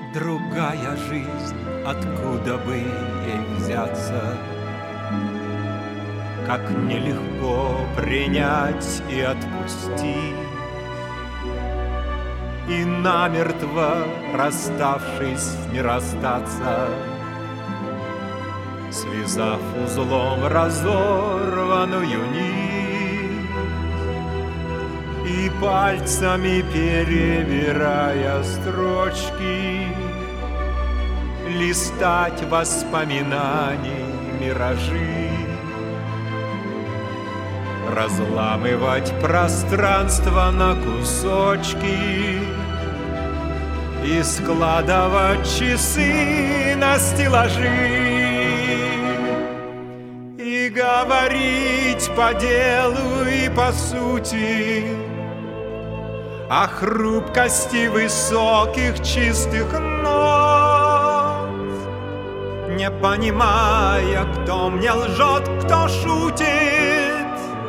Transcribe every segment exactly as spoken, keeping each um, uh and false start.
Другая жизнь, откуда бы ей взяться? Как нелегко принять и отпустить, и намертво расставшись не расстаться, связав узлом разорванную нить и пальцами перебирая строчки, листать воспоминаний миражи, разламывать пространство на кусочки и складывать часы на стеллажи, и говорить по делу и по сути о хрупкости высоких чистых нот, не понимая, кто мне лжет, кто шутит,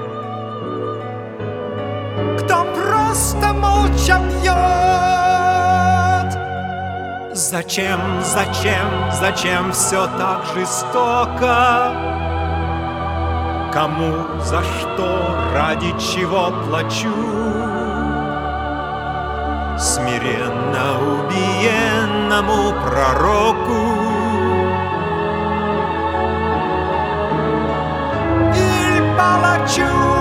кто просто молча пьет. Зачем, зачем, зачем все так жестоко? Кому, за что, ради чего плачу? Смиренно убиенному пророку или палачу?